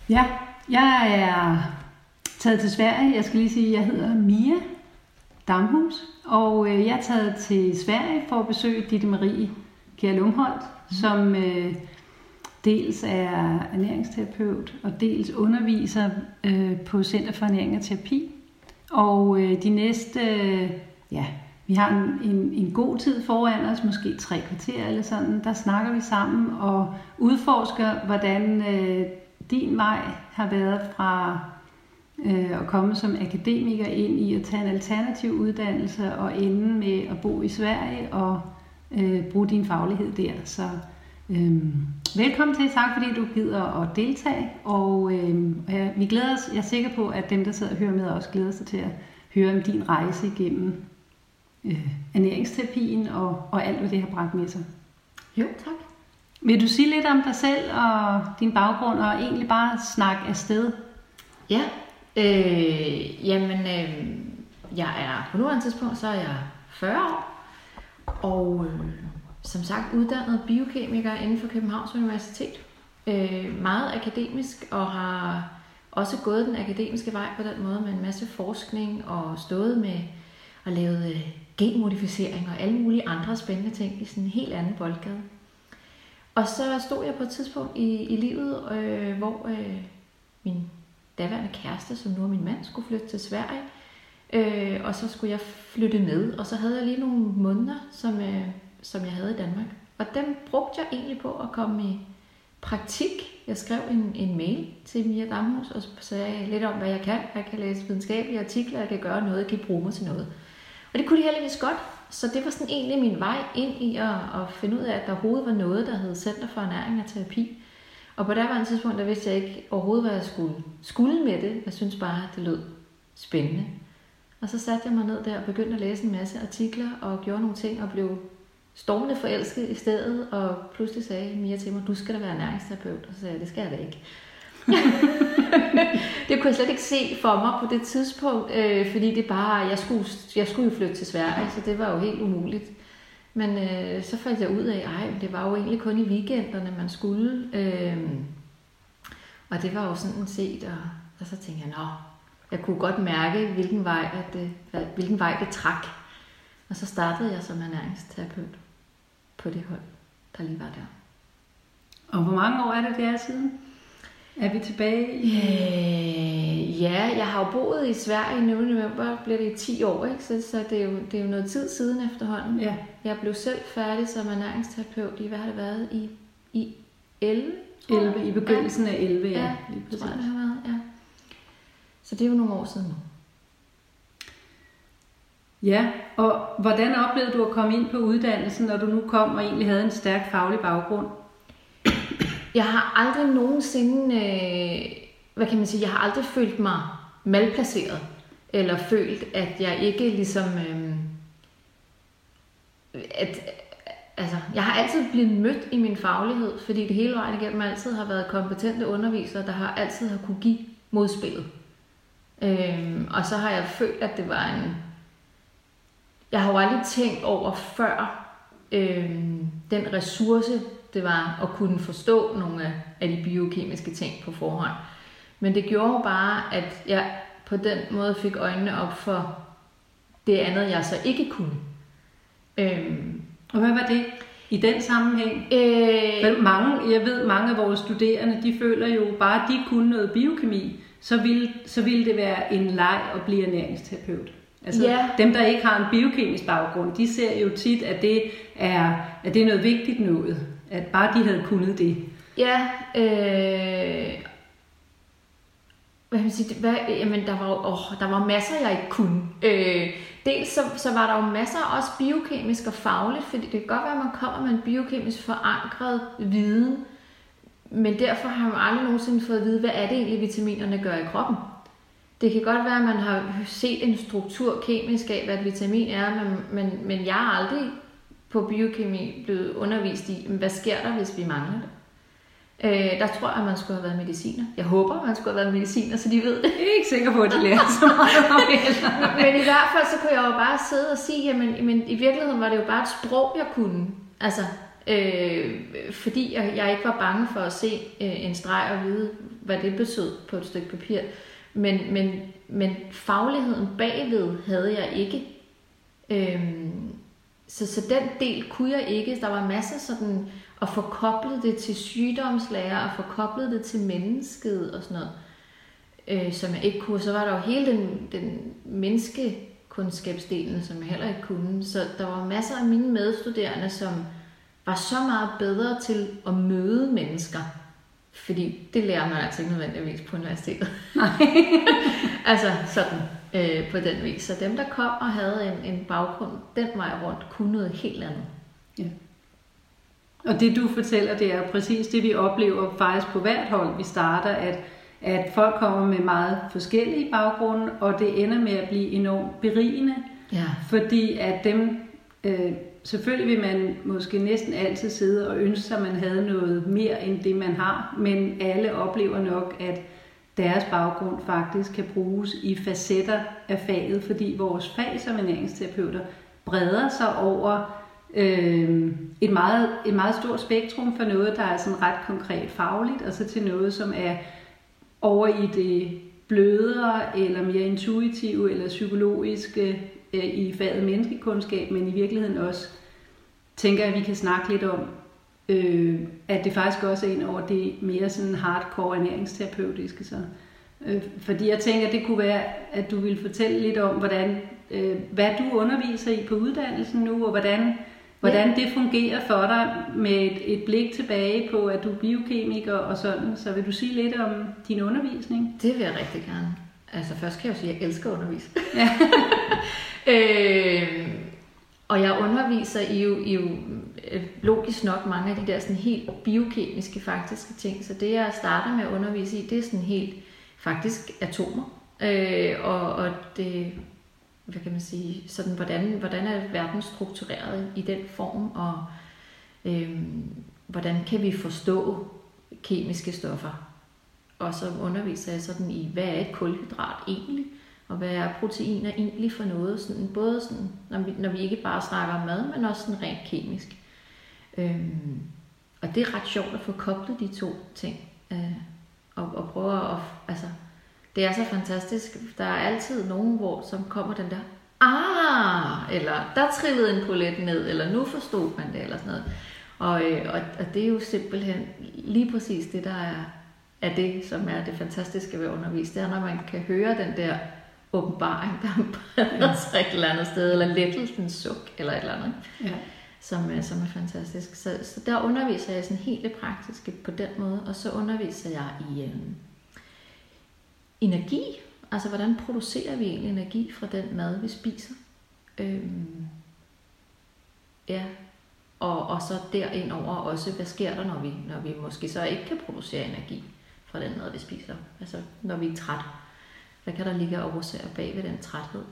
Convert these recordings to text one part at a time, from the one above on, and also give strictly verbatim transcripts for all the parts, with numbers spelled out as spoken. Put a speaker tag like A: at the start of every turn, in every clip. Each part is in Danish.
A: Ja, jeg er taget til Sverige. Jeg skal lige sige, at jeg hedder Mia Damhus, og jeg er taget til Sverige for at besøge Ditte Marie Kjær Lungholt, mm. som øh, dels er ernæringsterapeut og dels underviser øh, på Center for Ernæring og Terapi. Og øh, de næste, øh, ja, vi har en, en, en god tid foran os, måske tre kvarter eller sådan, der snakker vi sammen og udforsker, hvordan øh, din vej har været fra øh, at komme som akademiker ind i at tage en alternativ uddannelse og ende med at bo i Sverige og øh, bruge din faglighed der. Så øh, velkommen til, tak fordi du gider at deltage, og øh, ja, vi glæder os, jeg er sikker på, at dem der sidder og hører med også glæder sig til at høre om din rejse igennem øh, ernæringsterapien og, og alt hvad det har bragt med sig.
B: Jo, tak.
A: Vil du sige lidt om dig selv og din baggrund, og egentlig bare snakke afsted?
B: Ja, øh, jamen, øh, jeg er på nuværende tidspunkt, så er jeg fyrre år, og øh, som sagt uddannet biokemiker inden for Københavns Universitet. Øh, meget akademisk, og har også gået den akademiske vej på den måde med en masse forskning, og stået med og lavet øh, genmodificering og alle mulige andre spændende ting i sådan en helt anden boldgade. Og så stod jeg på et tidspunkt i, i livet, øh, hvor øh, min daværende kæreste, som nu er min mand, skulle flytte til Sverige. Øh, og så skulle jeg flytte med, og så havde jeg lige nogle måneder, som, øh, som jeg havde i Danmark. Og dem brugte jeg egentlig på at komme i praktik. Jeg skrev en, en mail til Mia Damhus og sagde lidt om, hvad jeg kan. Jeg kan læse videnskabelige artikler, jeg kan gøre noget, jeg kan bruge mig til noget. Og det kunne de heldigvis godt. Så det var sådan egentlig min vej ind i at, at finde ud af, at der overhovedet var noget, der hed Center for Ernæring og Terapi. Og på det var en tidspunkt, der vidste jeg ikke overhovedet, hvad jeg skulle, skulle med det. Jeg synes bare, at det lød spændende. Og så satte jeg mig ned der og begyndte at læse en masse artikler og gjorde nogle ting og blev stormende forelsket i stedet. Og pludselig sagde Mia til mig, du skal da være ernæringsterapeut. Og så sagde jeg, det skal jeg da ikke. Det kunne jeg slet ikke se for mig på det tidspunkt, øh, fordi det bare, jeg skulle, jeg skulle jo flytte til Sverige, så det var jo helt umuligt. Men øh, så fandt jeg ud af, at det var jo egentlig kun i weekenderne, man skulle. Øh, og det var jo sådan set, og, og så tænkte jeg, nå, jeg kunne godt mærke, hvilken vej, at det, hvilken vej det trak. Og så startede jeg som ernæringsterapeut på det hold, der lige var der.
A: Og hvor mange år er det der siden? Er vi tilbage i...
B: Øh, ja, jeg har jo boet i Sverige nu i november, bliver det i ti år, ikke? Så, så det, er jo, det er jo noget tid siden efterhånden.
A: Ja.
B: Jeg blev selv færdig som ernæringsterapeut i, hvad har det været, i, i elleve?
A: elleve, i begyndelsen af elleve, ja.
B: Ja, lige tror jeg, det har været, ja. Så det er jo nogle år siden nu.
A: Ja, og hvordan oplevede du at komme ind på uddannelsen, når du nu kom og egentlig havde en stærk faglig baggrund?
B: Jeg har aldrig nogensinde, øh, hvad kan man sige, jeg har aldrig følt mig malplaceret, eller følt, at jeg ikke ligesom, øh, at, altså, jeg har altid blevet mødt i min faglighed, fordi det hele vejen igennem altid har været kompetente undervisere, der har altid har kunne give modspillet. Øh, og så har jeg følt, at det var en, jeg har jo aldrig tænkt over før, øh, den ressource, det var at kunne forstå nogle af de biokemiske ting på forhånd. Men det gjorde jo bare, at jeg på den måde fik øjnene op for det andet, jeg så ikke kunne. Øhm.
A: Og hvad var det i den sammenhæng? Øh. Mange, jeg ved, mange af vores studerende, de føler jo bare, at de kunne noget biokemi, så ville, så ville det være en leg at blive ernæringsterapeut. Altså, ja. Dem, der ikke har en biokemisk baggrund, de ser jo tit, at det er, at det er noget vigtigt noget. At bare de havde kunnet det.
B: Ja, øh, hvad kan man sige, hvad, jamen der var, åh, der var masser, jeg ikke kunne. Øh, dels så, så var der jo masser også biokemisk og fagligt, fordi det kan godt være, at man kommer med en biokemisk forankret viden, men derfor har man aldrig nogensinde fået at vide, hvad er det egentlig, vitaminerne gør i kroppen. Det kan godt være, at man har set en struktur kemisk af, hvad et vitamin er, men, men, men jeg har aldrig på biokemi blevet undervist i, hvad sker der, hvis vi mangler det. Øh, der tror jeg, at man skulle have været mediciner. Jeg håber, at man skulle have været mediciner, så de ved det.
A: Jeg er ikke sikker på, at de lærer så meget om det.
B: Men i hvert fald, så kunne jeg jo bare sidde og sige, jamen, men i virkeligheden var det jo bare et sprog, jeg kunne. Altså, øh, fordi jeg, jeg ikke var bange for at se øh, en streg og vide, hvad det betød på et stykke papir. Men, men, men fagligheden bagved havde jeg ikke. Øhm, så, så den del kunne jeg ikke. Der var masser sådan at få koblet det til sygdomslære, og få koblet det til mennesket og sådan noget, øh, som jeg ikke kunne. Så var der jo hele den, den menneskekundskabsdelen, som jeg heller ikke kunne. Så der var masser af mine medstuderende, som var så meget bedre til at møde mennesker. Fordi det lærer man altså ikke nødvendigvis på universitetet.
A: Nej.
B: Altså sådan øh, på den vis. Så dem, der kom og havde en, en baggrund den vej rundt, kunne noget helt andet.
A: Ja. Og det du fortæller, det er præcis det, vi oplever faktisk på hvert hold. Vi starter, at, at folk kommer med meget forskellige baggrunde, og det ender med at blive enormt berigende.
B: Ja.
A: Fordi at dem... Øh, Selvfølgelig vil man måske næsten altid sidde og ønske sig, at man havde noget mere end det, man har, men alle oplever nok, at deres baggrund faktisk kan bruges i facetter af faget, fordi vores fag som ernæringsterapeuter breder sig over øh, et, meget, et meget stort spektrum for noget, der er sådan ret konkret fagligt, og så til noget, som er over i det blødere, eller mere intuitive, eller psykologiske, i faget menneskekundskab, men i virkeligheden også tænker jeg, at vi kan snakke lidt om, øh, at det faktisk også er en over det mere sådan hardcore ernæringsterapeutiske. Så. Øh, fordi jeg tænker, at det kunne være, at du ville fortælle lidt om, hvordan, øh, hvad du underviser i på uddannelsen nu, og hvordan, hvordan ja. det fungerer for dig med et, et blik tilbage på, at du er biokemiker og sådan. Så vil du sige lidt om din undervisning?
B: Det vil jeg rigtig gerne. Altså først kan jeg jo sige, at jeg elsker at undervise. Ja. øh, og jeg underviser i jo, i jo logisk nok mange af de der sådan helt biokemiske faktiske ting. Så det jeg starter med at undervise i, det er sådan helt faktisk atomer. Øh, og, og det, hvad kan man sige, sådan hvordan, hvordan er verden struktureret i den form, og øh, hvordan kan vi forstå kemiske stoffer. Og så underviser jeg sådan i, hvad er et kulhydrat egentlig, og hvad er proteiner egentlig for noget, sådan, både sådan, når, vi, når vi ikke bare snakker om mad, men også sådan rent kemisk. Øhm, og det er ret sjovt at få koblet de to ting, øh, og, og prøve at, altså, det er så fantastisk. Der er altid nogen, hvor som kommer den der, ah, eller der trillede en polet ned, eller nu forstod man det, eller sådan noget. Og, øh, og, og det er jo simpelthen lige præcis det, der er, er det, som er det fantastiske ved at undervise. Det er, når man kan høre den der åbenbaring, der breder sig et eller andet sted, eller lettelsens suk, eller et eller andet, ja. som, som er fantastisk. Så, så der underviser jeg sådan helt det praktiske på den måde, og så underviser jeg i øh, energi, altså hvordan producerer vi egentlig energi fra den mad, vi spiser. Øhm, ja, og, og så derindover også, hvad sker der, når vi, når vi måske så ikke kan producere energi fra den mad, vi spiser. Altså når vi er trætte. Hvad kan der ligge og årsager bag ved den træthed?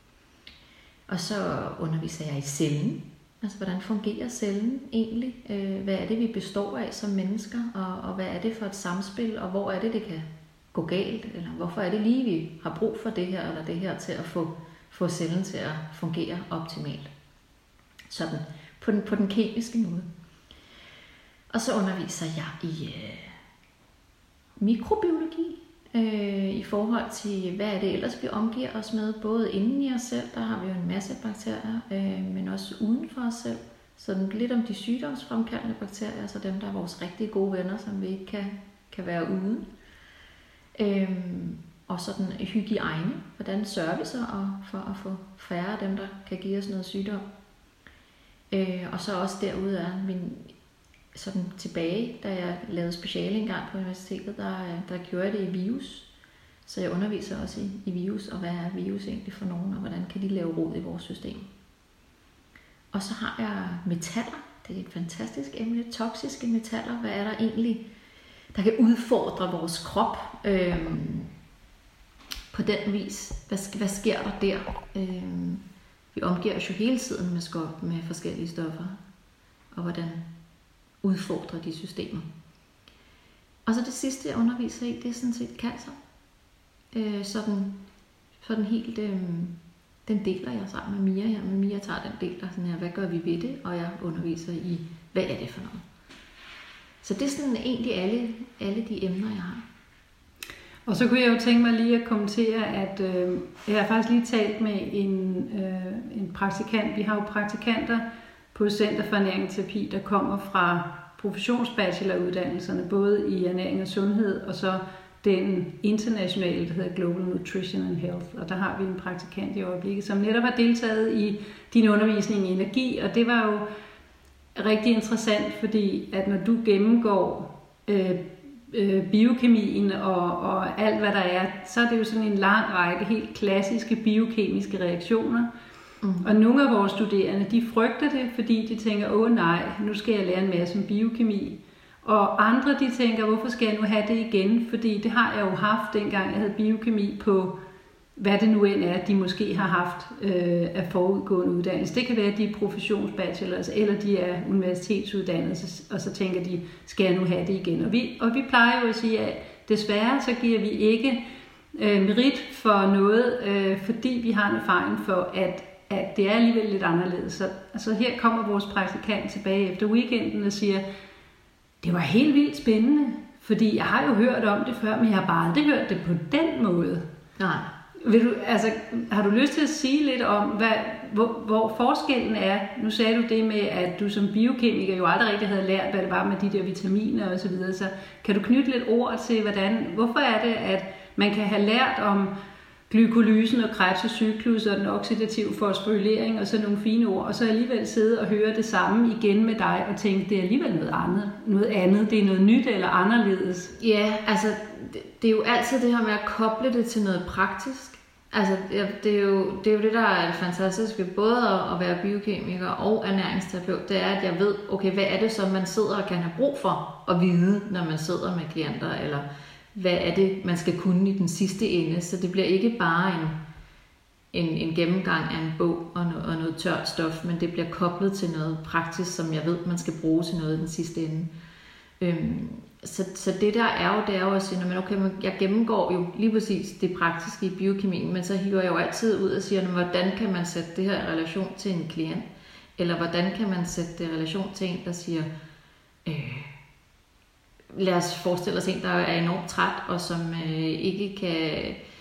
B: Og så underviser jeg i cellen. Altså, hvordan fungerer cellen egentlig? Hvad er det, vi består af som mennesker? Og, og hvad er det for et samspil? Og hvor er det, det kan gå galt? Eller hvorfor er det lige, vi har brug for det her eller det her til at få, få cellen til at fungere optimalt? Sådan, på den, på den kemiske måde. Og så underviser jeg i øh, mikrobiologi. I forhold til, hvad er det ellers, vi omgiver os med, både inden i os selv, der har vi jo en masse bakterier, øh, men også uden for os selv. Så lidt om de sygdomsfremkaldende bakterier, så dem, der er vores rigtig gode venner, som vi ikke kan, kan være uden. Øh, og sådan hygiejne, hvordan sørger vi så for at få færre af dem, der kan give os noget sygdom. Øh, og så også derude er min... sådan tilbage, da jeg lavede speciale engang på universitetet, der, der gjorde jeg det i virus. Så jeg underviser også i, i virus, og hvad er virus egentlig for nogen, og hvordan kan de lave rod i vores system. Og så har jeg metaller. Det er et fantastisk emne. Toksiske metaller. Hvad er der egentlig, der kan udfordre vores krop øhm, på den vis? Hvad, hvad sker der der? Øhm, vi omgiver os jo hele tiden med, skop, med forskellige stoffer. Og hvordan udfordrer de systemer. Og så det sidste, jeg underviser i, det er sådan set cancer. Øh, sådan, sådan helt, øh, den deler jeg sammen med Mia her. Men Mia tager den del, der sådan her, hvad gør vi ved det? Og jeg underviser i, hvad er det for noget? Så det er sådan egentlig alle, alle de emner, jeg har.
A: Og så kunne jeg jo tænke mig lige at kommentere, at øh, jeg har faktisk lige talt med en, øh, en praktikant. Vi har jo praktikanter på Center for Ernæringsterapi, der kommer fra professionsbacheloruddannelserne, både i ernæring og sundhed, og så den internationale, der hedder Global Nutrition and Health. Og der har vi en praktikant i øjeblikket, som netop har deltaget i din undervisning i energi, og det var jo rigtig interessant, fordi at når du gennemgår øh, øh, biokemien og, og alt hvad der er, så er det jo sådan en lang række helt klassiske biokemiske reaktioner. Mm. Og nogle af vores studerende, de frygter det, fordi de tænker, åh nej, nu skal jeg lære en masse om biokemi. Og andre, de tænker, hvorfor skal jeg nu have det igen? Fordi det har jeg jo haft, dengang jeg havde biokemi på, hvad det nu end er, de måske har haft øh, af forudgående uddannelse. Det kan være, at de er professionsbachelors, eller de er universitetsuddannede, og så tænker de, skal jeg nu have det igen? Og vi, og vi plejer jo at sige, at desværre så giver vi ikke øh, merit for noget, øh, fordi vi har en erfaring for, at, at det er alligevel lidt anderledes. Så altså, her kommer vores praktikant tilbage efter weekenden og siger, det var helt vildt spændende, fordi jeg har jo hørt om det før, men jeg har bare aldrig hørt det på den måde.
B: Nej.
A: Vil du, altså, har du lyst til at sige lidt om, hvad, hvor, hvor forskellen er? Nu sagde du det med, at du som biokemiker jo aldrig rigtig havde lært, hvad det var med de der vitaminer og så videre. Så kan du knytte lidt ord til, hvordan, hvorfor er det, at man kan have lært om glykolysen og Krebs' og den oxidative fosforylering og sådan nogle fine ord, og så alligevel sidde og høre det samme igen med dig og tænke, det er alligevel noget andet, noget andet, det er noget nyt eller anderledes?
B: Ja, altså det, det er jo altid det her med at koble det til noget praktisk. Altså det er jo det, er jo det der er det fantastiske, både at være biokemiker og ernæringsterapeut, det er, at jeg ved, okay, hvad er det så, man sidder og kan have brug for at vide, når man sidder med klienter, eller hvad er det, man skal kunne i den sidste ende. Så det bliver ikke bare en, en, en gennemgang af en bog og noget, og noget tørt stof, men det bliver koblet til noget praktisk, som jeg ved, man skal bruge til noget i den sidste ende. Øhm, så, så det der er jo, det er jo at sige, men okay, jeg gennemgår jo lige præcis det praktiske i biokemien, men så hiver jeg jo altid ud og siger, hvordan kan man sætte det her i relation til en klient? Eller hvordan kan man sætte det i relation til en, der siger, øh, lad os forestille os en, der er enormt træt, og som øh, ikke kan,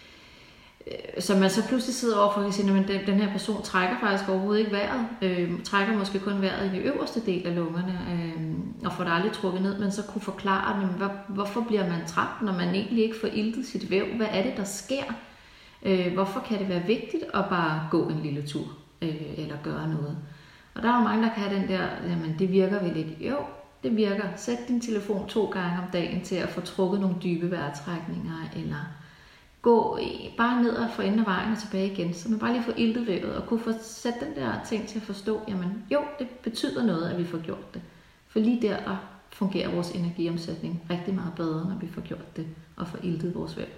B: øh, som man så pludselig sidder overfor og siger, at den, den her person trækker faktisk overhovedet ikke vejret, øh, trækker måske kun vejret i den øverste del af lungerne, øh, og får det aldrig trukket ned, men så kunne forklare, men hvor, hvorfor bliver man træt, når man egentlig ikke får iltet sit væv? Hvad er det, der sker? Øh, hvorfor kan det være vigtigt at bare gå en lille tur, øh, eller gøre noget? Og der er jo mange, der kan have den der, jamen det virker vel ikke. Jo, det virker. Sæt din telefon to gange om dagen til at få trukket nogle dybe vejrtrækninger, eller gå bare ned og få enden af vejen og tilbage igen, så man bare lige får iltet vævet og kunne få sat den der ting til at forstå, jamen jo, det betyder noget, at vi får gjort det. For lige der fungerer vores energiomsætning rigtig meget bedre, når vi får gjort det og får iltet vores væv.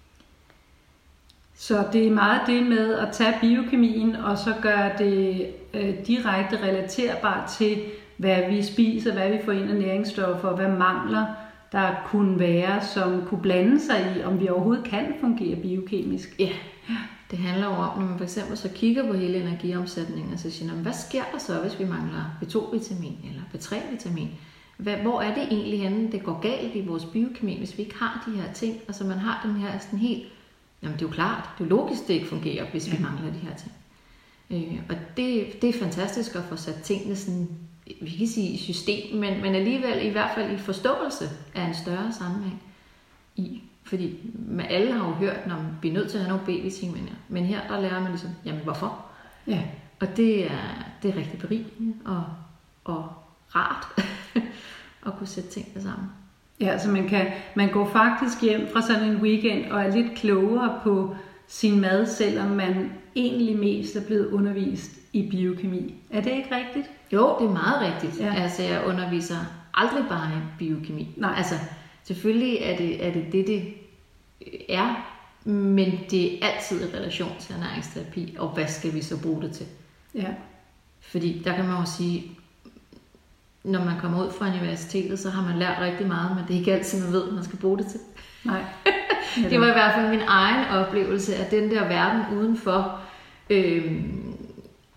A: Så det er meget det med at tage biokemien og så gøre det øh, direkte relaterbart til, hvad vi spiser, hvad vi får ind af næringsstoffer, og hvad mangler der kunne være, som kunne blande sig i, om vi overhovedet kan fungere biokemisk.
B: Ja, det handler jo om, når man for eksempel så kigger på hele energiomsætningen, og så siger, hvad sker der så, hvis vi mangler B to vitamin eller B tre vitamin? Hvor er det egentlig henne, det går galt i vores biokemi, hvis vi ikke har de her ting? Altså man har den her sådan helt, jamen det er jo klart, det er jo logisk, det ikke fungerer, hvis vi mangler de her ting. Øh, og det, det er fantastisk at få sat tingene sådan, vi kan sige i system, men, men alligevel i hvert fald i forståelse af en større sammenhæng i. Fordi man alle har jo hørt, når vi er nødt til at have nogle B-vitaminer, men her der lærer man ligesom, jamen hvorfor?
A: Ja.
B: Og det er, det er rigtig berigende og, og rart at kunne sætte tingene sammen.
A: Ja, så man, kan, man går faktisk hjem fra sådan en weekend og er lidt klogere på sin mad, selvom man egentlig mest er blevet undervist i biokemi. Er det ikke rigtigt?
B: Jo, det er meget rigtigt.
A: Ja.
B: Altså, jeg underviser aldrig bare i biokemi.
A: Nej.
B: Altså, selvfølgelig er det, er det det, det er, men det er altid i relation til ernæringsterapi, og hvad skal vi så bruge det til?
A: Ja.
B: Fordi der kan man jo sige, når man kommer ud fra universitetet, så har man lært rigtig meget, men det er ikke altid, man ved, hvad man skal bruge det til.
A: Nej.
B: Det var i hvert fald min egen oplevelse af den der verden udenfor. Øh,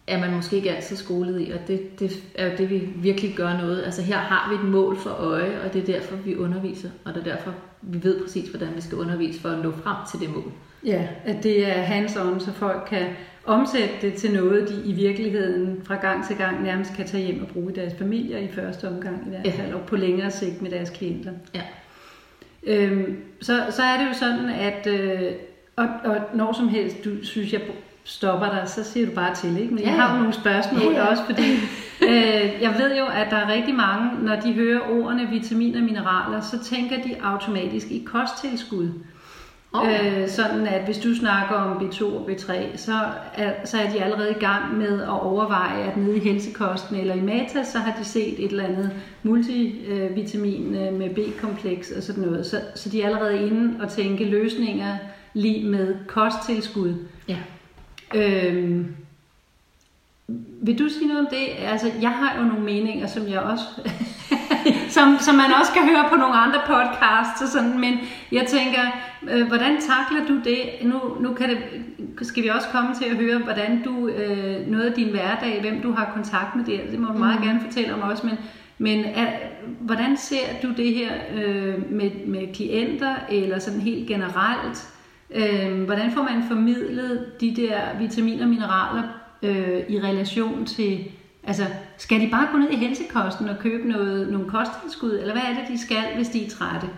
B: er man måske ikke altid skolet i, og det, det er jo det, vi virkelig gør noget. Altså her har vi et mål for øje, og det er derfor, vi underviser, og det er derfor, vi ved præcis, hvordan vi skal undervise for at nå frem til det mål.
A: Ja, at det er hands-on, så folk kan omsætte det til noget, de i virkeligheden fra gang til gang nærmest kan tage hjem og bruge i deres familier i første omgang i hvert fald, ja. Og på længere sigt med deres klienter.
B: Ja.
A: Øhm, så, så er det jo sådan, at øh, og, og når som helst, du synes, jeg stopper dig, så siger du bare til, ikke? Men jeg har jo nogle spørgsmål ja, ja. også, fordi øh, jeg ved jo, at der er rigtig mange, når de hører ordene vitamin og mineraler, så tænker de automatisk i kosttilskud. Okay. Øh, sådan at hvis du snakker om B to og B tre, så er, så er de allerede i gang med at overveje, at nede i Helsekosten eller i Matas, så har de set et eller andet multivitamin med B-kompleks og sådan noget. Så, så de er allerede inde og tænke løsninger lige med kosttilskud.
B: Ja.
A: Øhm, vil du sige noget om det? Altså, jeg har jo nogle meninger, som jeg også... som, som man også kan høre på nogle andre podcasts og sådan, men jeg tænker, øh, hvordan takler du det? Nu, nu kan det, skal vi også komme til at høre, hvordan du, øh, noget af din hverdag, hvem du har kontakt med det, det må du meget mm. gerne fortælle om også, men, men er, hvordan ser du det her øh, med, med klienter, eller sådan helt generelt? Øh, hvordan får man formidlet de der vitaminer og mineraler øh, i relation til... Altså, skal de bare gå ned i Helsekosten og købe noget, nogle kosttilskud, eller hvad er det, de skal, hvis de er trætte?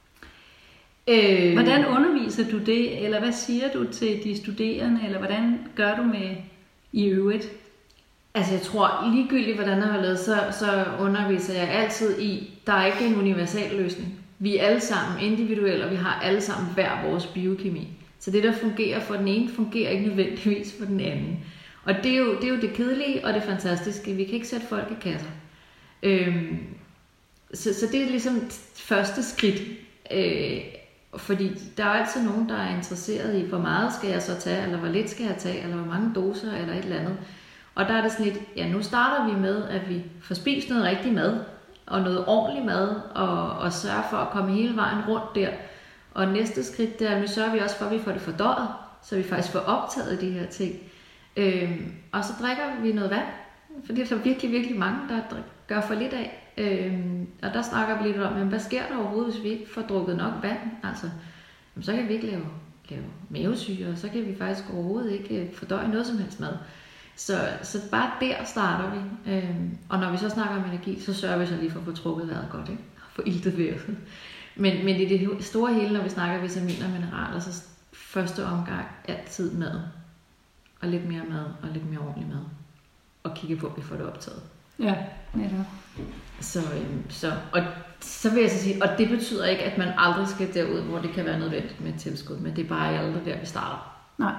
A: Øh... Hvordan underviser du det, eller hvad siger du til de studerende, eller hvordan gør du med i øvrigt?
B: Altså, jeg tror ligegyldigt, hvordan jeg har lavet, så, så underviser jeg altid i, der er ikke en universal løsning. Vi er alle sammen individuelle, og vi har alle sammen hver vores biokemi. Så det, der fungerer for den ene, fungerer ikke nødvendigvis for den anden. Og det er, jo, det er jo det kedelige og det fantastiske. Vi kan ikke sætte folk i kasser. Øhm, så, så det er ligesom første skridt. Øh, fordi der er altid nogen, der er interesseret i, hvor meget skal jeg så tage, eller hvor lidt skal jeg tage, eller hvor mange doser, eller et eller andet. Og der er det sådan lidt, ja, nu starter vi med, at vi får spist noget rigtig mad, og noget ordentlig mad, og, og sørger for at komme hele vejen rundt der. Og næste skridt, det er, at nu sørger vi også for, at vi får det fordøjet, så vi faktisk får optaget de her ting. Øhm, og så drikker vi noget vand, fordi der er virkelig, virkelig mange, der gør for lidt af. Øhm, og der snakker vi lidt om, jamen, hvad sker der overhovedet, hvis vi ikke får drukket nok vand? Altså, jamen, så kan vi ikke lave, lave mavesyre, og så kan vi faktisk overhovedet ikke fordøje noget som helst mad. Så, så bare der starter vi. Øhm, og når vi så snakker om energi, så sørger vi så lige for at få trukket vejret godt, ikke? For iltet været. Men, men i det store hele, når vi snakker vitaminer og mineraler, så første omgang altid mad. Og lidt mere mad, og lidt mere ordentlig mad. Og kigge på, at vi får det optaget.
A: Ja, netop.
B: Så, øhm, så, og så vil jeg så sige, og det betyder ikke, at man aldrig skal derud, hvor det kan være nødvendigt med et tilskud, men det er bare aldrig der, vi starter.
A: Nej.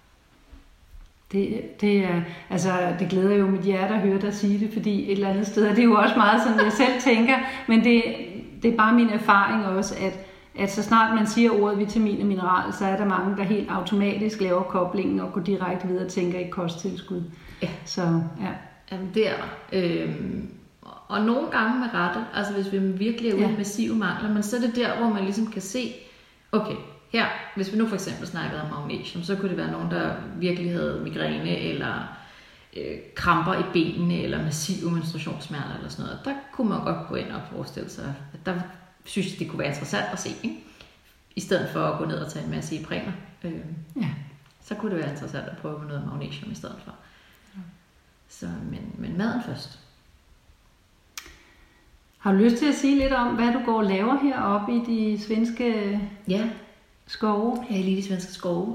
A: Det, det, er, altså, det glæder jo mit hjerte at høre dig sige det, fordi et eller andet sted, det er jo også meget sådan, jeg selv tænker, men det, det er bare min erfaring også, at at så snart man siger ordet vitamin og mineral, så er der mange, der helt automatisk laver koblingen og går direkte videre og tænker i kosttilskud.
B: Ja.
A: Så, ja.
B: Jamen, det er der. Øhm, og nogle gange med rette, altså hvis vi virkelig er ude i ja. massive mangler, men så er det der, hvor man ligesom kan se, okay, her, hvis vi nu for eksempel snakkede om magnesium, så kunne det være nogen, der virkelig havde migræne, eller øh, kramper i benene, eller massive menstruationssmerter, eller sådan noget. Der kunne man godt gå ind og forestille sig, at der synes jeg, det kunne være interessant at se, ikke? I stedet for at gå ned og tage en masse Iprener. Øh, ja. Så kunne det være interessant at prøve noget magnesium i stedet for. Ja. Så, men, men maden først.
A: Har du lyst til at sige lidt om, hvad du går og laver heroppe i de svenske
B: ja.
A: skove?
B: Ja, lige de svenske skove.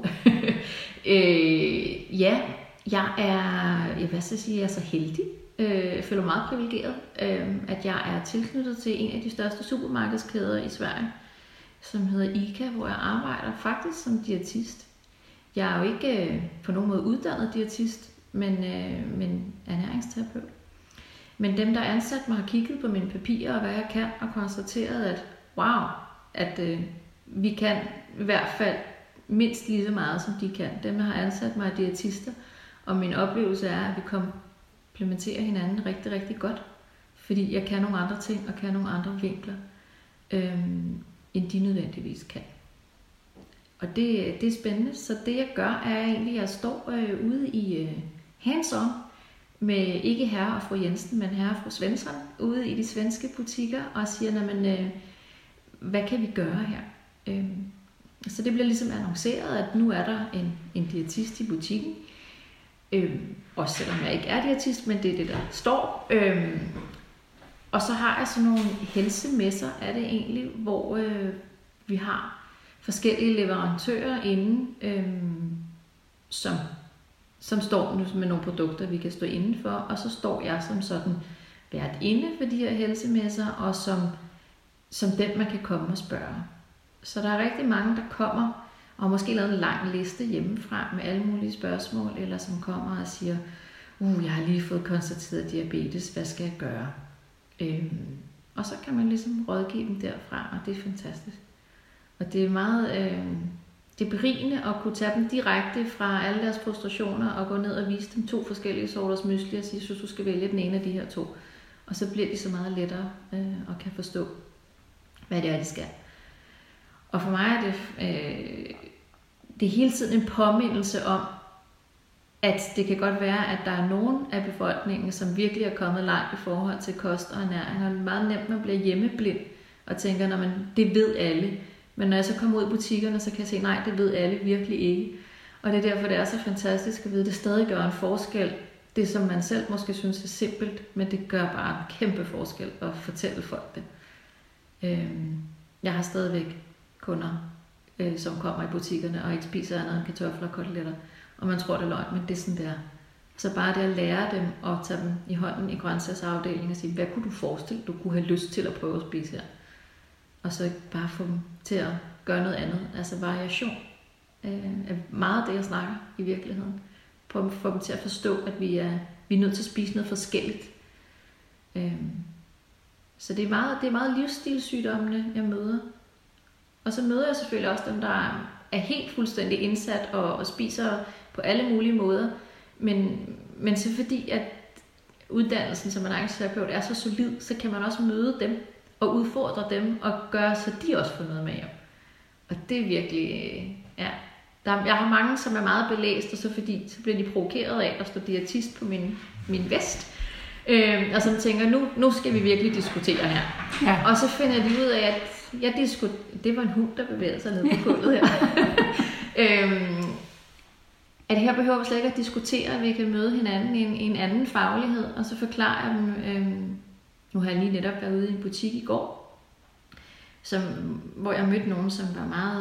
B: øh, ja, jeg er, jeg, hvad skal jeg sige, jeg er så heldig. Jeg føler mig meget privilegeret, at jeg er tilknyttet til en af de største supermarkedskæder i Sverige, som hedder ICA, hvor jeg arbejder faktisk som diætist. Jeg er jo ikke på nogen måde uddannet diætist, men, men ernæringsterapeut. Men dem, der er ansat mig, har kigget på mine papirer og hvad jeg kan, og konstateret, at wow, at øh, vi kan i hvert fald mindst lige så meget, som de kan. Dem, der har ansat mig, er diætister, og min oplevelse er, at vi komplementerer hinanden rigtig, rigtig godt, fordi jeg kan nogle andre ting, og kan nogle andre vinkler, øh, end de nødvendigvis kan. Og det, det er spændende, så det jeg gør, er egentlig, at jeg står øh, ude i øh, hands-on med ikke herre og fru Jensen, men herre og fru Svensson ude i de svenske butikker og siger, men, øh, hvad kan vi gøre her? Øh, så det bliver ligesom annonceret, at nu er der en, en diætist i butikken. Øh, også selvom jeg ikke er diætist, men det er det, der står. Øh, og så har jeg sådan nogle helsemesser, er det egentlig, hvor øh, vi har forskellige leverandører inde, øh, som, som står nu med nogle produkter, vi kan stå inde for. Og så står jeg som sådan vært inde for de her helsemesser, og som, som den, man kan komme og spørge. Så der er rigtig mange, der kommer og måske lavet en lang liste hjemmefra med alle mulige spørgsmål, eller som kommer og siger, uh, jeg har lige fået konstateret diabetes, hvad skal jeg gøre? Øhm, og så kan man ligesom rådgive dem derfra, og det er fantastisk. Og det er meget øh, det er berigende at kunne tage dem direkte fra alle deres frustrationer og gå ned og vise dem to forskellige sorters mysli og sige, synes du skal vælge den ene af de her to. Og så bliver de så meget lettere øh, og kan forstå, hvad det er, de skal. Og for mig er det, øh, det er hele tiden en påmindelse om, at det kan godt være, at der er nogen af befolkningen, som virkelig er kommet langt i forhold til kost og ernæring, og det er meget nemt, man bliver hjemmeblind og tænker, når man, det ved alle. Men når jeg så kommer ud i butikkerne, så kan jeg se, nej, det ved alle virkelig ikke. Og det er derfor, det er så fantastisk at vide, at det stadig gør en forskel. Det, som man selv måske synes er simpelt, men det gør bare en kæmpe forskel at fortælle folk det. Øhm, jeg har stadigvæk kunder, øh, som kommer i butikkerne og ikke spiser andet end kartofler og koteletter. Og man tror, det er løgn, men det er sådan der. Så bare det at lære dem og tage dem i hånden i grøntsagsafdelingen og sige, hvad kunne du forestille, du kunne have lyst til at prøve at spise her? Og så bare få dem til at gøre noget andet. Altså variation øh, er meget det, jeg snakker i virkeligheden. På at få dem til at forstå, at vi er, vi er nødt til at spise noget forskelligt. Øh, så det er meget, det er meget livsstilssygdommene, jeg møder. Og så møder jeg selvfølgelig også dem, der er helt fuldstændig indsat og, og spiser på alle mulige måder. Men, men så fordi, at uddannelsen som ernæringsterapeut er så solid, så kan man også møde dem og udfordre dem og gøre, så de også får noget med hjem. Og det er virkelig, ja. Der, jeg har mange, som er meget belæst, og så fordi, så bliver de provokeret af at stå diætist på min, min vest. Øh, og så tænker, nu, nu skal vi virkelig diskutere her. Ja. Og så finder de ud af, at jeg diskuter, det var en hund, der bevægede sig ned på gulvet her. øhm, at her behøver vi slet ikke at diskutere, at vi kan møde hinanden i en, i en anden faglighed, og så forklarer jeg dem, øhm, nu har jeg lige netop været ude i en butik i går, som, hvor jeg mødte nogen, som var meget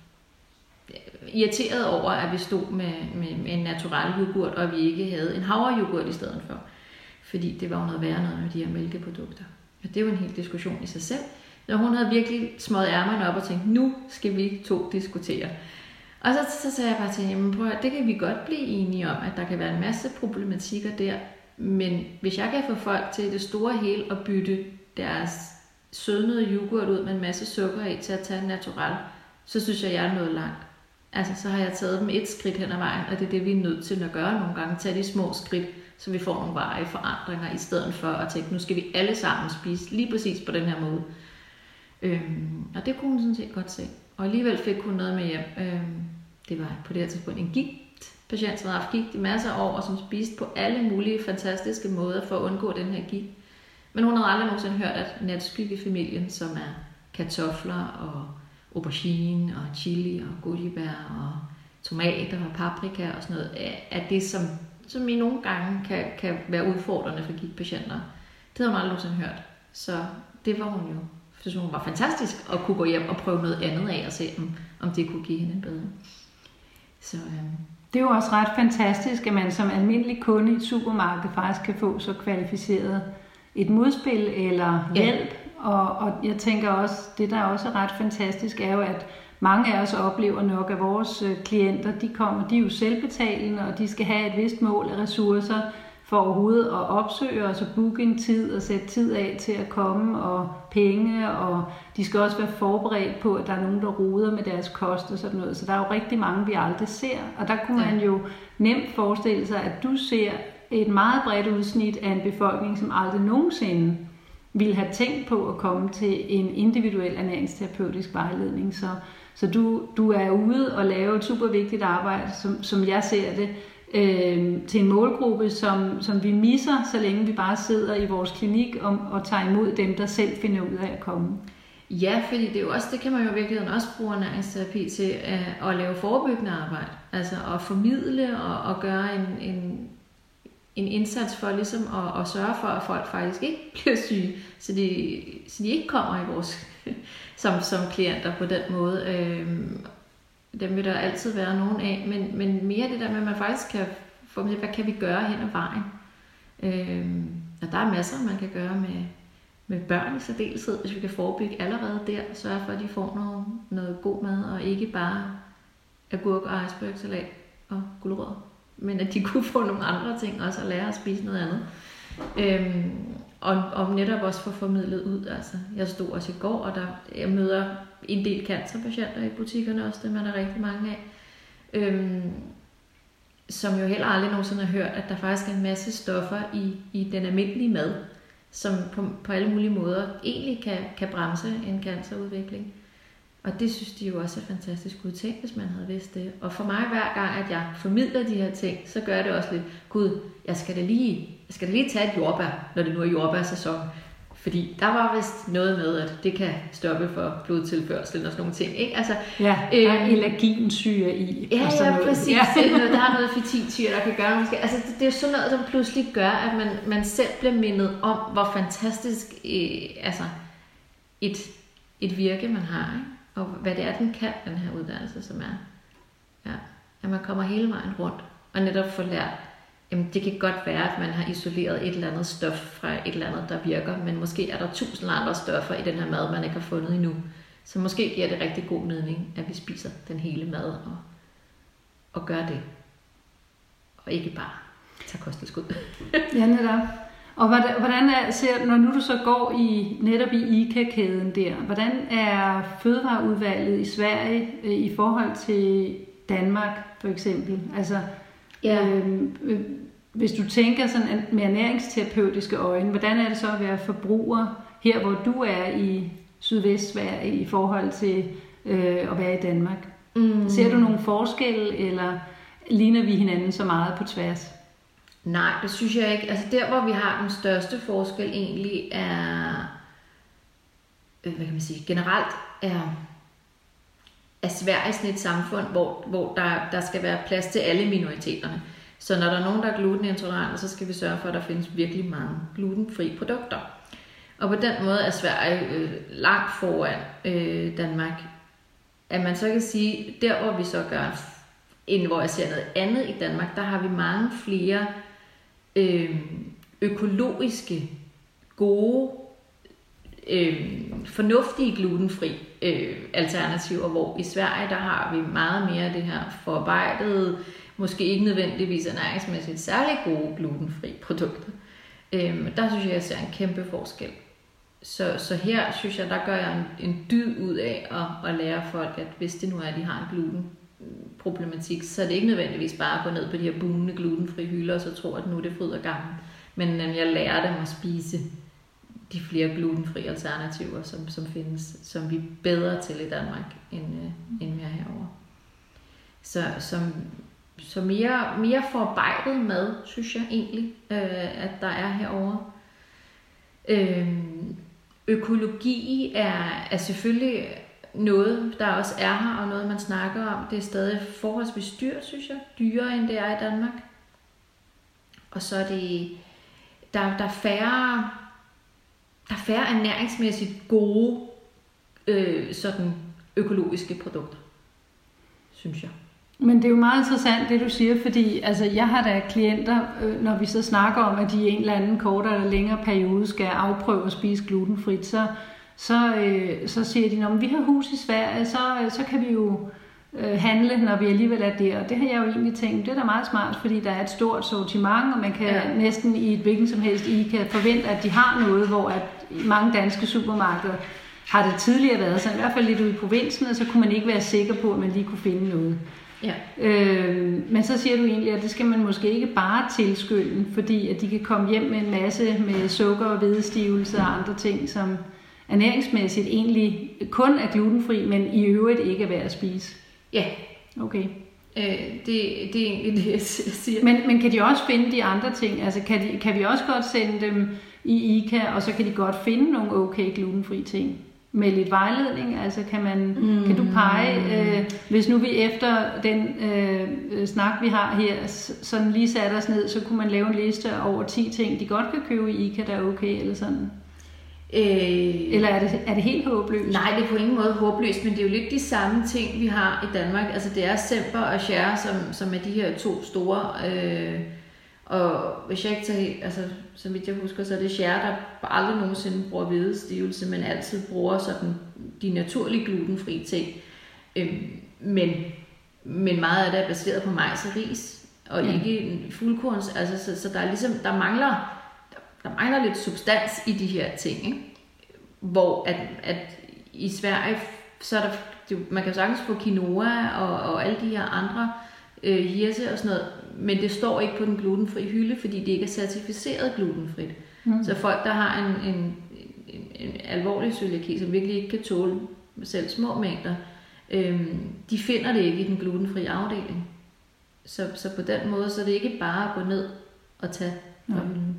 B: øh, irriteret over, at vi stod med, med, med en natural yoghurt, og vi ikke havde en havreyoghurt i stedet for. Fordi det var jo noget værre noget med de her mælkeprodukter. Og det er jo en hel diskussion i sig selv. Så hun havde virkelig smået ærmerne op og tænkt, nu skal vi to diskutere. Og så, så sagde jeg bare til hende, prøv at det kan vi godt blive enige om, at der kan være en masse problematikker der. Men hvis jeg kan få folk til det store hele at bytte deres sødnede yoghurt ud med en masse sukker i til at tage en natural, så synes jeg, jeg er nået langt. Altså, så har jeg taget dem et skridt hen ad vejen, og det er det, vi er nødt til at gøre nogle gange. Tage de små skridt, så vi får nogle varige forandringer, i stedet for at tænke, nu skal vi alle sammen spise lige præcis på den her måde. Øhm, og det kunne hun sådan set godt se. Og alligevel fik hun noget med hjem. Øhm, det var på det her tidspunkt en gigtpatient, som havde haft gigt i masser af år, og som spiste på alle mulige fantastiske måder for at undgå den her gigt. Men hun havde aldrig nogensinde hørt, at natskyggefamilien, som er kartofler og aubergine og chili og godiebær og tomater og paprika og sådan noget, er det, som, som i nogle gange kan, kan være udfordrende for gigtpatienter. Det havde hun aldrig nogensinde hørt. Så det var hun jo. Det synes hun var fantastisk at kunne gå hjem og prøve noget andet af og se, om, om det kunne give hende en bedre. Så, øhm.
A: Det er jo også ret fantastisk, at man som almindelig kunde i et supermarked faktisk kan få så kvalificeret et modspil eller hjælp. Ja. Og, og jeg tænker også, det der også er ret fantastisk, er jo, at mange af os oplever nok, at vores klienter, de kommer, de er jo selvbetalende, og de skal have et vist mål af ressourcer for overhovedet at opsøge og så booke en tid og sætte tid af til at komme, og penge, og de skal også være forberedt på, at der er nogen, der roder med deres kost og sådan noget. Så der er jo rigtig mange, vi aldrig ser, og der kunne man jo nemt forestille sig, at du ser et meget bredt udsnit af en befolkning, som aldrig nogensinde ville have tænkt på at komme til en individuel ernæringsterapeutisk vejledning. Så, så du, du er ude og lave et super vigtigt arbejde, som, som jeg ser det, øh, til en målgruppe, som, som vi misser, så længe vi bare sidder i vores klinik og, og tager imod dem, der selv finder ud af at komme.
B: Ja, fordi det er jo også, det kan man jo virkelig også bruge ernæringsterapi til at, at lave forebyggende arbejde. Altså at formidle og, og gøre en, en, en indsats for ligesom at, at sørge for, at folk faktisk ikke bliver syge, så de, så de ikke kommer i vores som, som klienter på den måde. Øhm, dem vil der altid være nogen af, men, men mere det der med, at man faktisk kan formidle, hvad kan vi gøre hen ad vejen. Øhm, og der er masser, man kan gøre med med børn i særdeleshed, hvis vi kan forebygge allerede der, sørge for, at de får noget, noget god mad, og ikke bare agurk og icebergsalat og gulerødder, men at de kunne få nogle andre ting også, og lære at spise noget andet. Øhm, og, og netop også få formidlet ud. Altså, jeg stod også i går, og der, jeg møder en del cancerpatienter i butikkerne også, dem er der rigtig mange af, øhm, som jo heller aldrig nogensinde har hørt, at der faktisk er en masse stoffer i, i den almindelige mad, som på, på alle mulige måder egentlig kan, kan bremse en cancerudvikling. Og det synes de jo også er fantastisk ud ting, hvis man havde vidst det. Og for mig hver gang, at jeg formidler de her ting, så gør det også lidt, gud, jeg skal da lige, jeg skal da lige tage et jordbær, når det nu er jordbærsæson. Fordi der var vist noget med, at det kan stoppe for blodtilførselen og sådan nogle ting. Ikke? Altså,
A: ja, der er øhm, allergensyre i.
B: Ja,
A: og sådan
B: ja,
A: noget.
B: præcis. Ja. Der er noget fetinsyre, der kan gøre noget. Altså, det, det er jo sådan noget, som pludselig gør, at man, man selv bliver mindet om, hvor fantastisk øh, altså, et, et virke man har. Ikke? Og hvad det er, den kan, den her uddannelse, som er. Ja, at man kommer hele vejen rundt og netop får lært. Jamen, det kan godt være, at man har isoleret et eller andet stof fra et eller andet, der virker, men måske er der tusind andre stoffer i den her mad, man ikke har fundet endnu. Så måske giver det rigtig god mening, at vi spiser den hele mad og, og gør det. Og ikke bare tager kosttilskud.
A: Ja, netop. Og hvordan er, ser, når nu du så går i, netop i I C A-kæden der, hvordan er fødevareudvalget i Sverige øh, i forhold til Danmark for eksempel? Altså, ja. øh, øh, hvis du tænker sådan med ernæringsterapeutiske øjne, hvordan er det så at være forbruger her, hvor du er i Sydvest-Sverige i forhold til øh, at være i Danmark? Mm. Ser du nogle forskelle, eller ligner vi hinanden så meget på tværs?
B: Nej, det synes jeg ikke. Altså der, hvor vi har den største forskel egentlig er, hvad kan man sige, generelt er, er Sverige sådan et samfund, hvor, hvor der, der skal være plads til alle minoriteterne. Så når der er nogen, der er glutenintolerante, så skal vi sørge for, at der findes virkelig mange glutenfri produkter. Og på den måde er Sverige øh, langt foran øh, Danmark. At man så kan sige, der hvor vi så gør, end hvor jeg ser noget andet i Danmark, der har vi mange flere øh, økologiske, gode, øh, fornuftige glutenfri øh, alternativer, hvor i Sverige, der har vi meget mere det her forarbejdede, måske ikke nødvendigvis ernæringsmæssigt særlig gode glutenfri produkter. Øh, der synes jeg, jeg ser en kæmpe forskel. Så, så her synes jeg, der gør jeg en, en dyd ud af at, at lære folk, at hvis det nu er, at de har en glutenproblematik, så er det ikke nødvendigvis bare at gå ned på de her bugnende glutenfri hylder, og så tro, at nu er det fryd og gammel. Men jeg lærer dem at spise de flere glutenfri alternativer, som, som findes, som vi er bedre til i Danmark, end, øh, end vi er herovre. Så som, så mere, mere forarbejdet mad, synes jeg egentlig, øh, at der er herovre. Øh, økologi er, er selvfølgelig noget, der også er her, og noget, man snakker om. Det er stadig forholdsvis dyrt, synes jeg. Dyrere, end det er i Danmark. Og så er det, der, der er færre, der er færre ernæringsmæssigt gode, øh, sådan økologiske produkter, synes jeg.
A: Men det er jo meget interessant, det du siger, fordi altså, jeg har da klienter, øh, når vi så snakker om, at de i en eller anden kortere eller længere periode skal afprøve at spise glutenfrit, så, så, øh, så siger de, at vi har hus i Sverige, så, så kan vi jo øh, handle, når vi alligevel er der. Og det har jeg jo egentlig tænkt, det er da meget smart, fordi der er et stort sortiment, og man kan ja. næsten i et hvilken som helst I kan forvente, at de har noget, hvor at mange danske supermarkeder har det tidligere været, så i hvert fald lidt ude i provinsen, og så kunne man ikke være sikker på, at man lige kunne finde noget. Ja. Øh, men så siger du egentlig, at det skal man måske ikke bare tilskynde, fordi at de kan komme hjem med en masse med sukker og hvedestivelse og andre ting, som ernæringsmæssigt egentlig kun er glutenfri, men i øvrigt ikke er værd at spise.
B: Ja.
A: Okay.
B: Øh, det, det er egentlig det, jeg siger.
A: Men, men kan de også finde de andre ting? Altså kan, de, kan vi også godt sende dem i ICA, og så kan de godt finde nogle okay glutenfri ting? Med lidt vejledning, altså kan man, mm. kan du pege, øh, hvis nu vi efter den øh, snak vi har her, sådan lige satte os ned, så kunne man lave en liste over ti ting, de godt kan købe i ICA, der er okay, eller sådan? Øh, eller er det, er det helt håbløst?
B: Nej, det er på ingen måde håbløst, men det er jo lidt de samme ting, vi har i Danmark. Altså det er Semper og Share, som, som er de her to store, øh, og hvis jeg ikke tager helt, altså så vidt jeg husker, så er det Share, der aldrig nogensinde bruger hvedestivelse, men altid bruger sådan de naturlige glutenfri ting. Øh, men, men meget af det er baseret på majs og ris, og ja. Ikke fuldkorns, altså så, så der er ligesom, der mangler Der mangler lidt substans i de her ting, ikke? Hvor at, at i Sverige, så er der, det, man kan jo sagtens få quinoa og, og alle de her andre øh, hirse og sådan noget, men det står ikke på den glutenfri hylde, fordi det ikke er certificeret glutenfrit. Mm. Så folk, der har en, en, en, en alvorlig cøliaki, som virkelig ikke kan tåle selv små mængder, øh, de finder det ikke i den glutenfri afdeling. Så, så på den måde, så er det ikke bare at gå ned og tage fra hylden.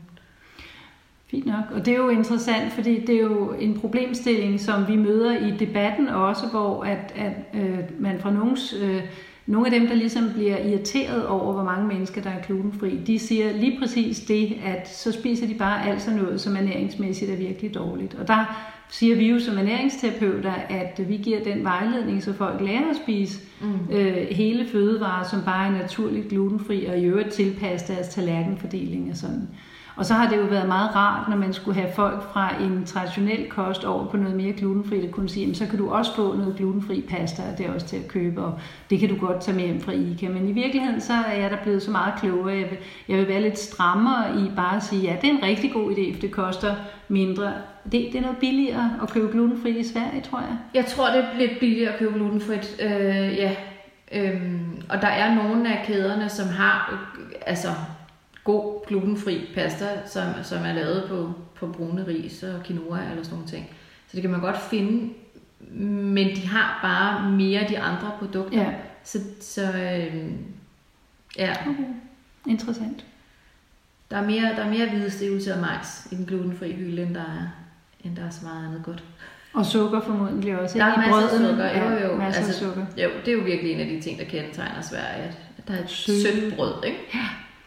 A: Fint nok, og det er jo interessant, fordi det er jo en problemstilling, som vi møder i debatten også, hvor at, at øh, man fra nogens, øh, nogle af dem, der ligesom bliver irriteret over, hvor mange mennesker, der er glutenfri, de siger lige præcis det, at så spiser de bare alt sådan noget, som ernæringsmæssigt er virkelig dårligt. Og der siger vi jo som ernæringsterapeuter, at vi giver den vejledning, så folk lærer at spise mm. øh, hele fødevarer, som bare er naturligt glutenfri, og i øvrigt tilpasse deres tallerkenfordeling og sådan. Og så har det jo været meget rart, når man skulle have folk fra en traditionel kost over på noget mere glutenfri, der kunne sige, jamen, så kan du også få noget glutenfri pasta, og det er også til at købe, og det kan du godt tage med hjem fra ICA. Men i virkeligheden, så er jeg der blevet så meget klogere. Jeg vil, jeg vil være lidt strammere i bare at sige, ja, det er en rigtig god idé, for det koster mindre. Det, det er noget billigere at købe glutenfri i Sverige, tror jeg.
B: Jeg tror, det er lidt billigere at købe glutenfrit, øh, ja. Øhm, og der er nogle af kæderne, som har, altså... god glutenfri pasta, som, som er lavet på, på brune ris og quinoa eller sådan nogle ting. Så det kan man godt finde, men de har bare mere af de andre produkter.
A: Ja.
B: Så, så øh, ja.
A: Okay. Interessant.
B: Der er mere, der er mere hvidestivelse og majs i den glutenfri hylde, end der er, end der er så meget andet godt.
A: Og sukker formodentlig også.
B: Der er masser af sukker.
A: Ja,
B: jo, jo.
A: Masser
B: altså,
A: af sukker.
B: Jo, det er jo virkelig en af de ting, der kendetegner Sverige, at der er et sødt brød, ikke?
A: Ja.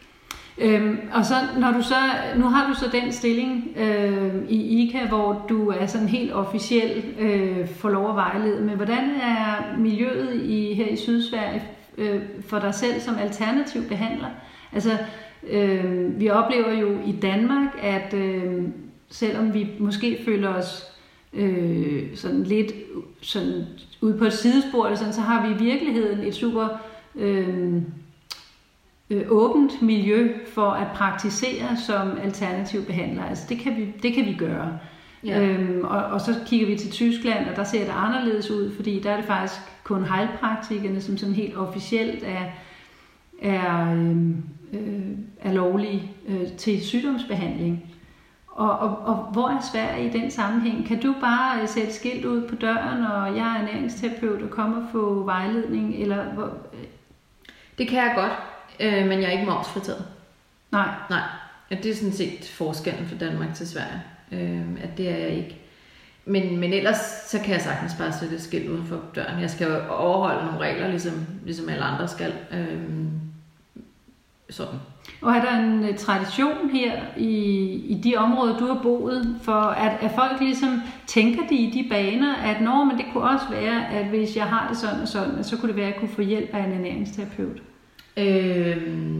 A: Øhm, og så når du så nu har du så den stilling øh, i ICA, hvor du er sådan helt officiel øh, får lov at vejlede med. Hvordan er miljøet i her i Sydsverige øh, for dig selv som alternativ behandler? Altså øh, vi oplever jo i Danmark, at øh, selvom vi måske føler os øh, sådan lidt sådan ude på et sidespor eller sådan, så har vi i virkeligheden et super øh, åbent miljø for at praktisere som alternativ behandler. Altså det kan vi, det kan vi gøre. Ja. Øhm, og, og så kigger vi til Tyskland, og der ser det anderledes ud, fordi der er det faktisk kun heilpraktikerne, som sådan helt officielt er, er, øh, er lovlige øh, til sygdomsbehandling. Og, og, og hvor er Sverige i den sammenhæng? Kan du bare sætte skilt ud på døren, og jeg er ernæringsterapeut og komme og få vejledning? Eller hvor?
B: Det kan jeg godt. Øh, men jeg er ikke momsfritaget.
A: Nej.
B: Nej. Ja, det er sådan set forskellen fra Danmark til Sverige. Øh, at det er jeg ikke. Men, men ellers så kan jeg sagtens bare sætte et skilt uden for døren. Jeg skal jo overholde nogle regler, ligesom, ligesom alle andre skal. Øh, sådan.
A: Og er der en uh, tradition her i, i de områder, du har boet, for at, at folk ligesom tænker de i de baner, at nå, men det kunne også være, at hvis jeg har det sådan og sådan, så kunne det være, at jeg kunne få hjælp af en ernæringsterapeut?
B: Øh,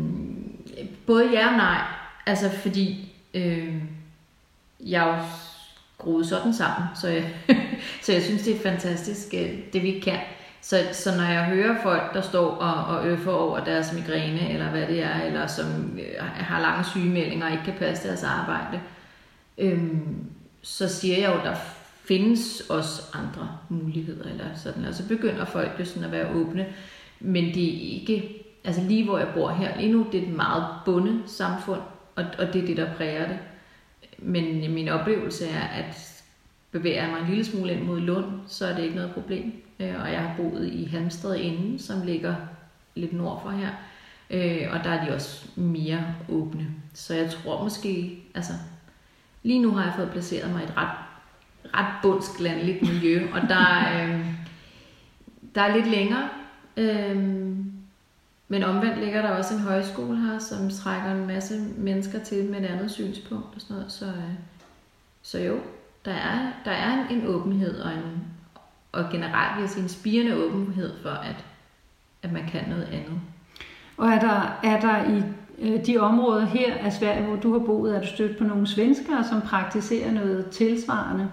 B: både ja og nej. Altså fordi øh, jeg er jo skruet sådan sammen, så jeg, så jeg synes, det er fantastisk, det vi kan. Så, så når jeg hører folk, der står og, og øffer over deres migræne, eller hvad det er, eller som har lange sygemeldinger og ikke kan passe deres arbejde, øh, så siger jeg jo, at der findes også andre muligheder, eller sådan. Og så begynder folk jo sådan at være åbne, men det er ikke... Altså lige hvor jeg bor her lige nu, det er et meget bundet samfund, og, og det er det, der præger det. Men min oplevelse er, at bevæger jeg mig en lille smule ind mod Lund, så er det ikke noget problem. Og jeg har boet i Halmstad inden, som ligger lidt nord for her. Øh, og der er de også mere åbne. Så jeg tror måske, altså lige nu har jeg fået placeret mig i et ret, ret bundsk landligt miljø, og der, øh, der er lidt længere. Øh, men omvendt ligger der også en højskole her, som trækker en masse mennesker til med et andet synspunkt og sådan noget. Så, øh, så jo, der er, der er en, en åbenhed og en og generelt vil jeg sige en spirende åbenhed for, at, at man kan noget andet.
A: Og er der, er der i øh, de områder her af Sverige, hvor du har boet, er du stødt på nogle svenskere, som praktiserer noget tilsvarende?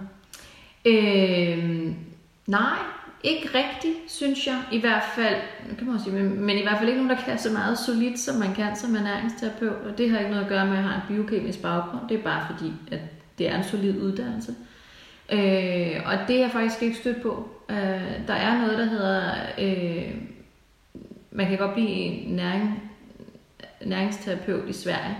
B: Øh, nej, ikke rigtigt, synes jeg. I hvert fald, kan man sige, men, men i hvert fald ikke nogen, der kan så meget solidt, som man kan som ernæringsterapeut. Og det har ikke noget at gøre med, at jeg har en biokemisk baggrund. Det er bare fordi, at det er en solid uddannelse. Øh, og det er jeg faktisk ikke stødt på. Øh, der er noget, der hedder... Øh, man kan godt blive en næring, næringsterapeut i Sverige,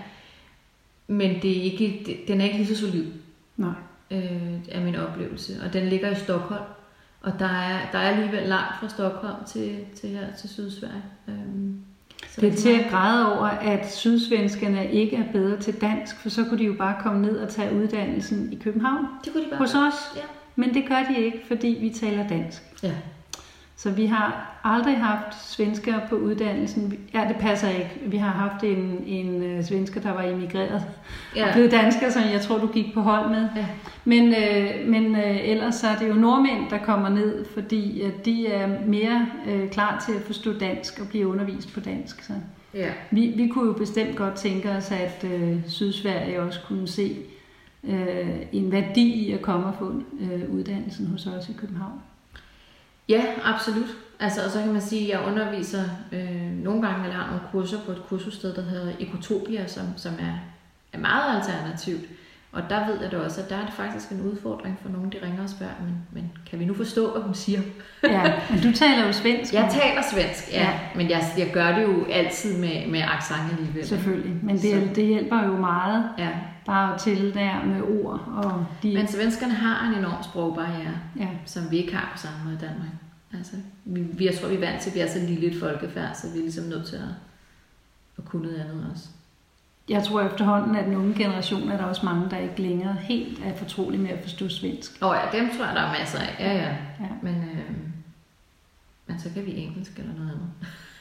B: men det er ikke, det, den er ikke lige så solid.
A: Nej.
B: Øh, er min oplevelse. Og den ligger i Stockholm. Og der er, der er alligevel langt fra Stockholm til, til her til Sydsverige. Øh,
A: det er til at græde over, at sydsvenskerne ikke er bedre til dansk, for så kunne de jo bare komme ned og tage uddannelsen i København.
B: Det kunne de bare.
A: Hos os.
B: Ja.
A: Men det gør de ikke, fordi vi taler dansk.
B: Ja.
A: Så vi har aldrig haft svenskere på uddannelsen. Ja, det passer ikke. Vi har haft en, en svensker, der var emigreret ja. og blevet dansker, som jeg tror, du gik på hold med.
B: Ja.
A: Men, øh, men øh, ellers så er det jo nordmænd, der kommer ned, fordi øh, de er mere øh, klar til at forstå dansk og blive undervist på dansk. Så.
B: Ja.
A: Vi, vi kunne jo bestemt godt tænke os, at øh, Sydsverige også kunne se øh, en værdi i at komme og få øh, uddannelsen hos os i København.
B: Ja, absolut. Altså, og så kan man sige, at jeg underviser øh, nogle gange, eller har nogle kurser på et kursussted, der hedder Ecotopia, som, som er, er meget alternativt. Og der ved jeg da også, at der er det faktisk en udfordring for nogen, de ringer og spørger, men, men kan vi nu forstå, hvad hun siger?
A: Ja, men du taler jo svensk.
B: Jeg taler svensk, ja. ja. Men jeg, jeg gør det jo altid med, med accent alligevel.
A: Selvfølgelig, men det, det hjælper jo meget.
B: Ja.
A: Bare til der med ord. Og de...
B: Men svenskerne har en enorm sprogbarriere, ja. Som vi ikke har på samme måde i Danmark. Altså, vi, vi, jeg tror, vi er vant til, at vi er så lille et folkefærd, så vi er ligesom nødt til at, at kunne noget andet også.
A: Jeg tror efterhånden, at nogle generationer er der også mange, der ikke længere helt er fortrolige med at forstå svensk.
B: Åh oh ja, dem tror jeg, der er masser af. Ja, ja.
A: ja.
B: Men, øh, men så kan vi engelsk eller noget andet.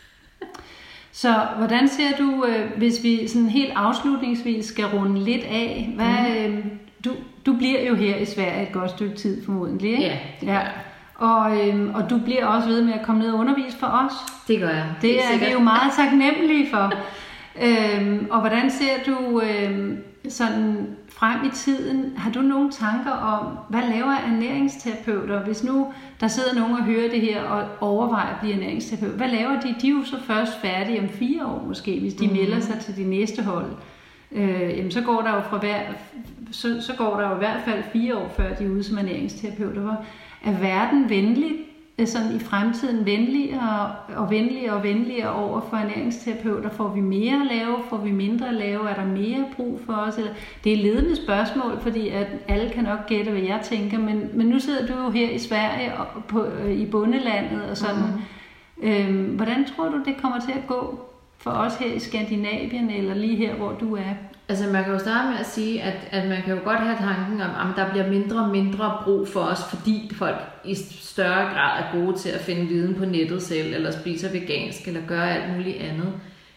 A: Så hvordan ser du, hvis vi sådan helt afslutningsvis skal runde lidt af, hvad, mm. du, du bliver jo her i Sverige et godt stykke tid formodentlig, ikke?
B: Ja, det gør jeg.
A: Og, øhm, og du bliver også ved med at komme ned og undervise for os.
B: Det gør jeg.
A: Det, det er, er vi jo meget taknemmelige for. øhm, og hvordan ser du øhm, sådan frem i tiden? Har du nogle tanker om, hvad laver ernæringsterapeuter? Hvis nu der sidder nogen og hører det her og overvejer at blive ernæringsterapeut, hvad laver de? De er jo så først færdige om fire år måske, hvis de mm. melder sig til de næste hold. Øh, jamen, så går der jo fra hver, så, så går der jo i hvert fald fire år før de er ude som ernæringsterapeuter. Hvor er verden venlig, sådan i fremtiden venligere og venligere og venligere over for ernæringsterapeuter? Får vi mere at lave? Får vi mindre at lave? Er der mere brug for os? Eller? Det er ledende spørgsmål, fordi at alle kan nok gætte, hvad jeg tænker, men, men nu sidder du jo her i Sverige og på, øh, i bondelandet og sådan. Mm. Øhm, hvordan tror du, det kommer til at gå for os her i Skandinavien, eller lige her, hvor du er?
B: Altså man kan jo starte med at sige, at, at man kan jo godt have tanken om, at der bliver mindre og mindre brug for os, fordi folk i større grad er gode til at finde viden på nettet selv, eller spiser vegansk, eller gør alt muligt andet.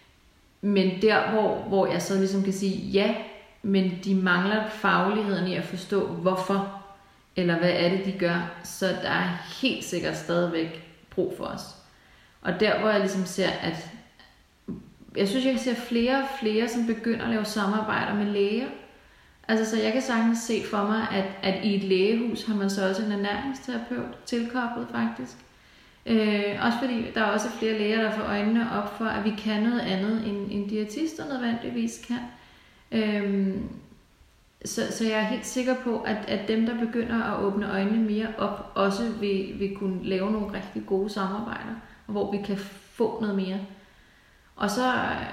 B: Men der, hvor, hvor jeg så ligesom kan sige, ja, men de mangler fagligheden i at forstå, hvorfor, eller hvad er det, de gør, så der er helt sikkert stadigvæk brug for os. Og der, hvor jeg ligesom ser, at jeg synes, jeg ser flere og flere, som begynder at lave samarbejder med læger. Altså, så jeg kan sagtens se for mig, at, at i et lægehus har man så også en ernæringsterapeut tilkoblet faktisk. Øh, også fordi der er også flere læger, der får øjnene op for, at vi kan noget andet, end, end diætister nødvendigvis kan. Øh, så, så jeg er helt sikker på, at, at dem, der begynder at åbne øjnene mere op, også vil, vil kunne lave nogle rigtig gode samarbejder, hvor vi kan få noget mere. Og så,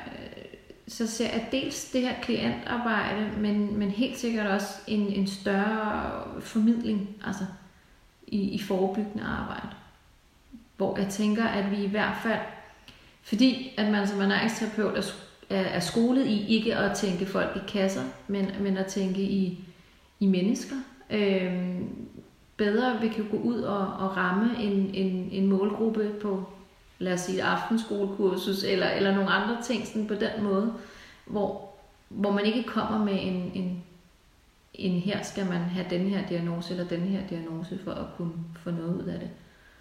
B: så ser jeg dels det her klientarbejde, men, men helt sikkert også en, en større formidling altså i, i forebyggende arbejde. Hvor jeg tænker, at vi i hvert fald fordi at man som ernæringsterapeut er, er, er skolet i ikke at tænke folk i kasser, men, men at tænke i, i mennesker. Øh, bedre vi kan gå ud og, og ramme en, en, en målgruppe på, lad os sige, et aftenskolekursus, eller, eller nogle andre ting sådan på den måde, hvor, hvor man ikke kommer med en, en, en her skal man have den her diagnose, eller den her diagnose, for at kunne få noget ud af det.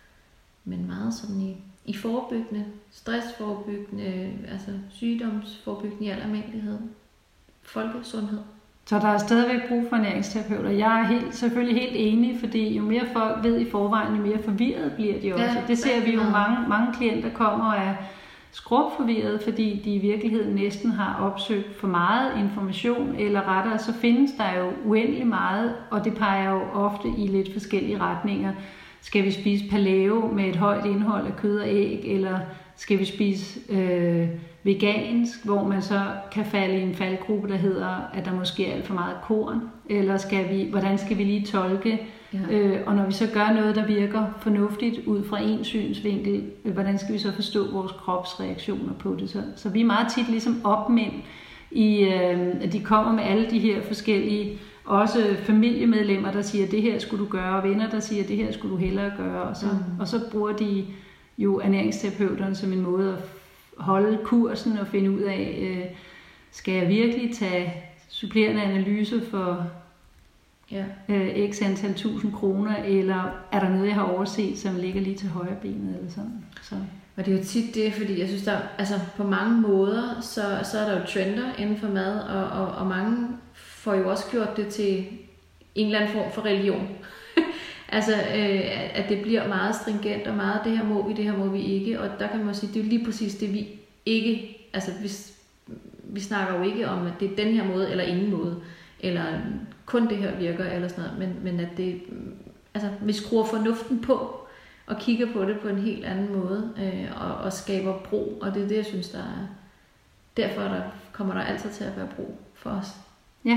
B: Men meget sådan i, i forebyggende, stressforebyggende, altså sygdomsforebyggende i al almindelighed, folkesundhed.
A: Så der er stadigvæk brug for ernæringsterapeuter. Jeg er helt, selvfølgelig helt enig, fordi jo mere folk ved i forvejen, jo mere forvirret bliver de også. Ja, det ser vi jo, mange, mange klienter kommer og er skrubforvirret, fordi de i virkeligheden næsten har opsøgt for meget information, eller rettere, så findes der jo uendelig meget, og det peger jo ofte i lidt forskellige retninger. Skal vi spise paleo med et højt indhold af kød og æg, eller skal vi spise øh, vegansk, hvor man så kan falde i en faldgruppe, der hedder, at der måske er alt for meget korn, eller skal vi, hvordan skal vi lige tolke, ja. øh, og når vi så gør noget, der virker fornuftigt ud fra en synsvinkel, øh, hvordan skal vi så forstå vores kropsreaktioner på det? Så, så vi er meget tit ligesom opmænd i, øh, at de kommer med alle de her forskellige, også familiemedlemmer, der siger, det her skulle du gøre, og venner, der siger, det her skulle du hellere gøre, og så, mm. og så bruger de jo ernæringsterapeuterne som en måde at holde kursen og finde ud af, øh, skal jeg virkelig tage supplerende analyse for ja. øh, x antal tusind kroner, eller er der noget, jeg har overset, som ligger lige til højre benet, eller sådan. Så.
B: Og det er jo tit det, fordi jeg synes, der altså på mange måder, så, så er der jo trender inden for mad, og, og, og mange får jo også gjort det til en eller anden form for religion. Altså, øh, at det bliver meget stringent, og meget, det her må vi, det her må vi ikke, og der kan man sige, det er jo lige præcis det, vi ikke, altså vi, vi snakker jo ikke om, at det er den her måde, eller ingen måde, eller kun det her virker, eller sådan noget, men, men at det, altså vi skruer fornuften på, og kigger på det på en helt anden måde, øh, og, og skaber bro, og det er det, jeg synes, der er, derfor der, kommer der altid til at være bro for os.
A: Ja,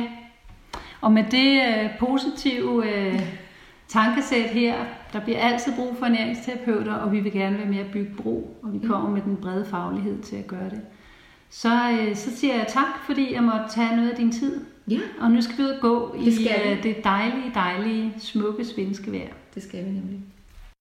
A: og med det øh, positive øh, tankesæt her, der bliver altid brug for ernæringsterapeuter, og vi vil gerne være med at bygge bro, og vi kommer mm. med den brede faglighed til at gøre det. Så, øh, så siger jeg tak, fordi jeg måtte tage noget af din tid.
B: Ja.
A: Og nu skal vi ud og gå
B: det
A: i øh, det dejlige, dejlige, smukke svenske vejr.
B: Det skal vi nemlig.